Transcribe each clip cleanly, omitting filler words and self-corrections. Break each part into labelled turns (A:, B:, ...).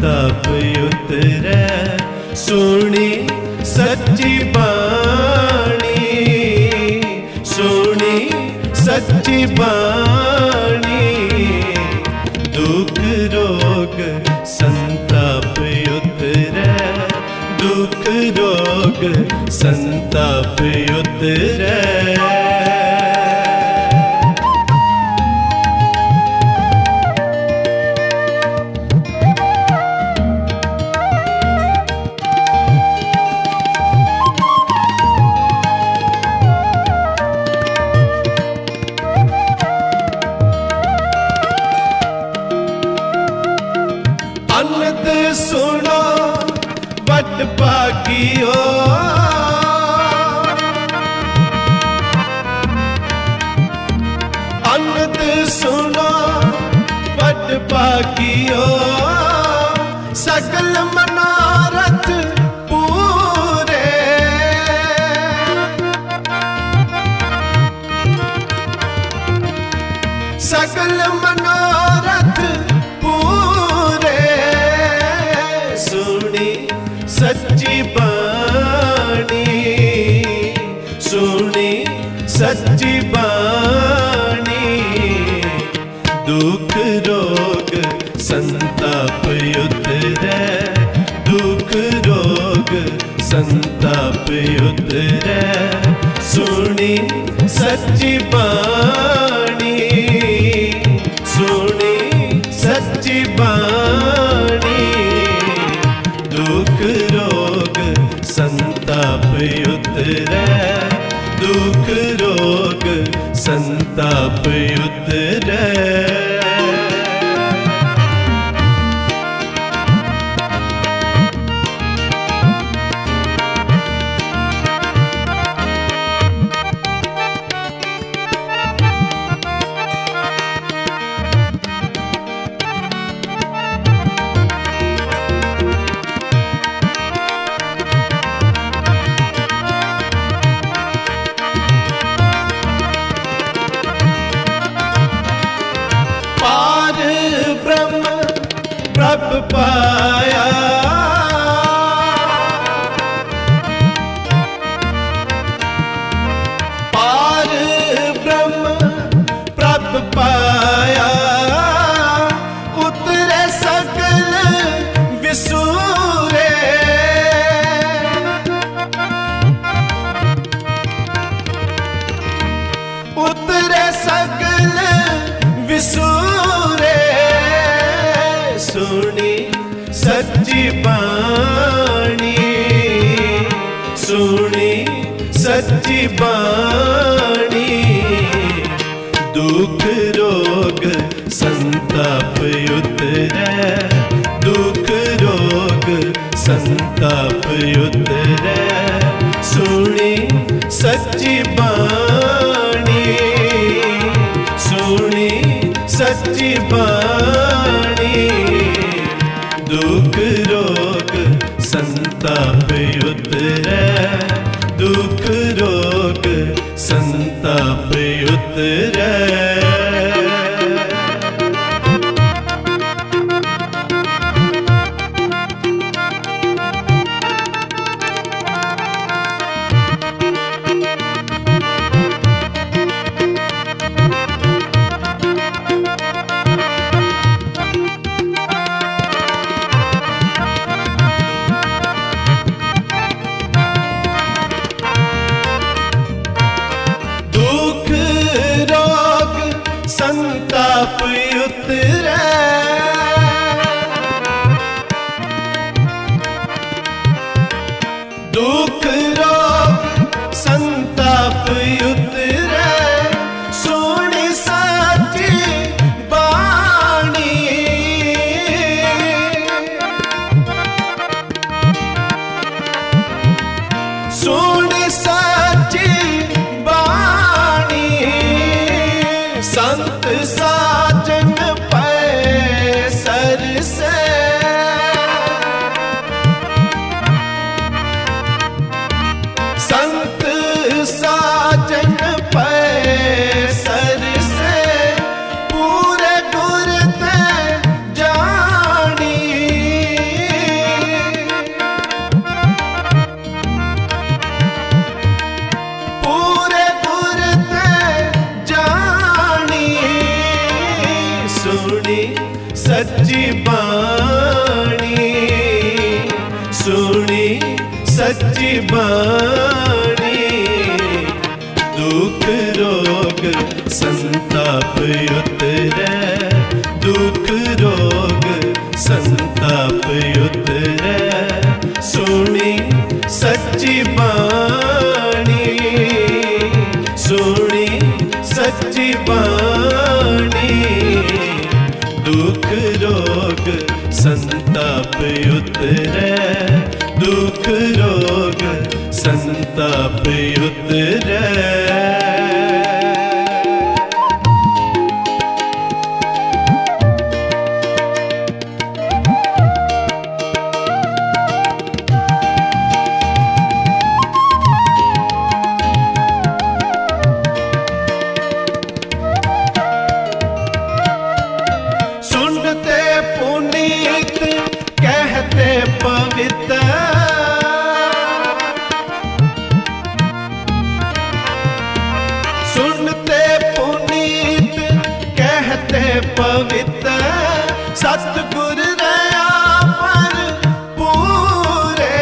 A: संताप उतरै। सुनी सच्ची बाणी, सुनी सच्ची बाणी, दुख रोग संताप उतरै, दुख रोग संताप उतरै। अनद सुनो बट भागियो, अनद सुनो बट भागियो, सकल मनोरथ पूरे। सकल मनोरथ सच्ची बाणी, सुनी सच्ची बाणी, दुख रोग संताप उतरै, दुख रोग संताप उतरै। सुनी सच्ची बाणी, सुनी सच्ची बाणी, दुख रोग संताप उतरै, दुख रोग संताप उतरै। प्रभ पाया, पार ब्रह्म प्रभ पाया, उतरे सकल विसूरे। उतरे सकल विसूरे। सुनी सच्ची बाणी, सुनी सच्ची बाणी, दुख रोग संताप उतरै, दुख रोग संताप उतरै। सुनी सच्ची बाणी, सुनी सच्ची बाणी, दुख रोग संताप उतरै, दुख रोग संताप उतरै। संताप उतरै, दुख रोग संताप उतरै। सुनी सच्ची बाणी, सुनी सच्ची बाणी, संत साजन पर सुनी सच्ची बाणी, सुनी सच्ची बाणी। दुख रोग संताप उतरे, दुख रोग संताप उतरे। सुनी सच्ची बाणी, सुनी सच्ची बाणी। दुख रोग संताप उतरे, दुख रोग संताप उतरे। पवित्र सुनते पुनीत कहते पवित्र, सतगुर रया पर पूरे।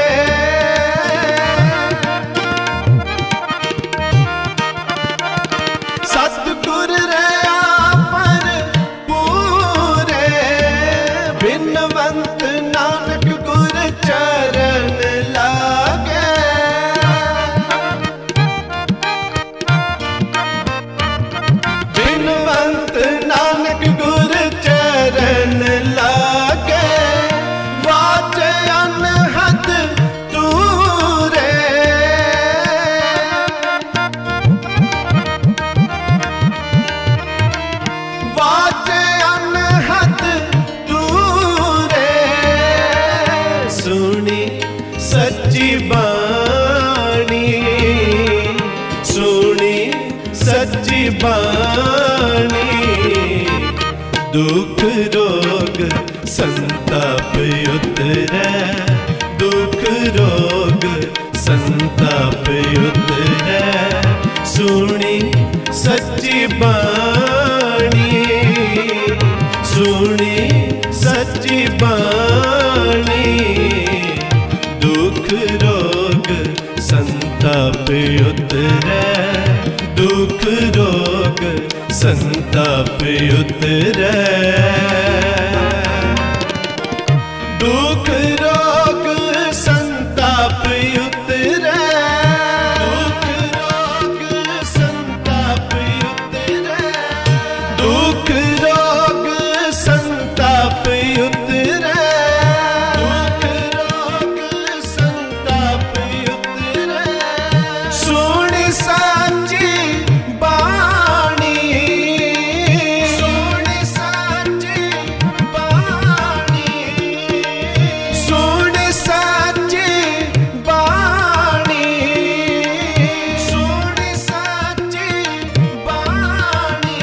A: सतगुर रया पर पूरे, बिनवंत नानक गुर चरण लागे। बिनवंत नानक गुर चरण लागे, वाचे अनहद तूरे। वाचे अनहद तूरे। सुनी सच्ची बाणी, सुनी सच्ची बाणी। दुख रोग संताप उतरे, दुख रोग संताप उतरे। सुनी सच्ची बाणी, सुनी सच्ची बाणी। दुख रोग संताप उतरे, दुख रोग संताप उतरे। दुख रोग संताप उतरे, दुख रोग संताप उतरे। दुख रोग संताप उतरे, दुख रोग संताप उतरे। सुनी सच्ची बाणी, सुनी सच्ची बाणी। सुनी सच्ची बाणी, सुनी सच्ची बाणी।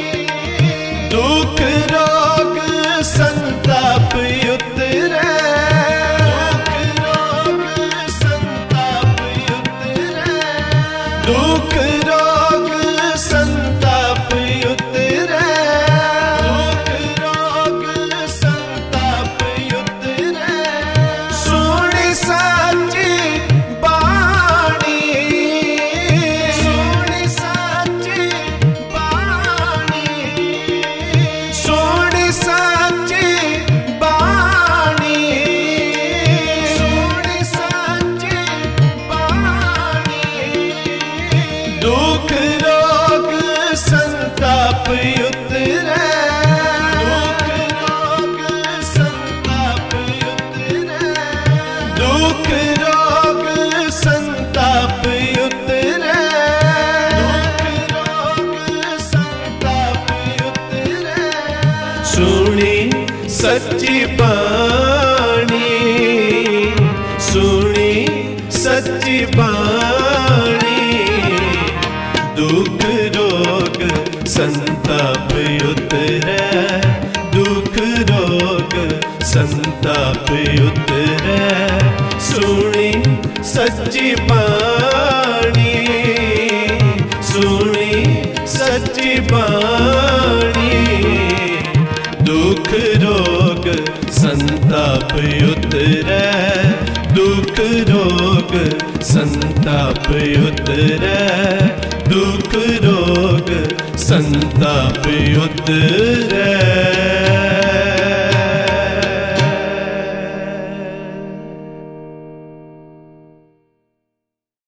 A: दुख रोग संताप उतरे, दुख रोग संताप उतरे। दुख रोग संताप उतरे, दुख रोग संताप उतरे। सुनी सच्ची बाणी, सुनी सच्ची बाणी। सुनी सच्ची बाणी, सुनी सच्ची बाणी। दुख रोग संताप उतरे, दुख रोग संताप उतरे। दुख रोग संताप उतरे, दुख रोग संताप उतरे। सुनी सच्ची बाणी, सुनी सच्ची बाणी। दुख रोग संताप उतरे, दुख रोग संताप उतरे। सुनी सच्ची बाणी, सुनी सच्ची बाणी। उतरै, दुख रोग संताप उतरै, दुख रोग संताप उतरै।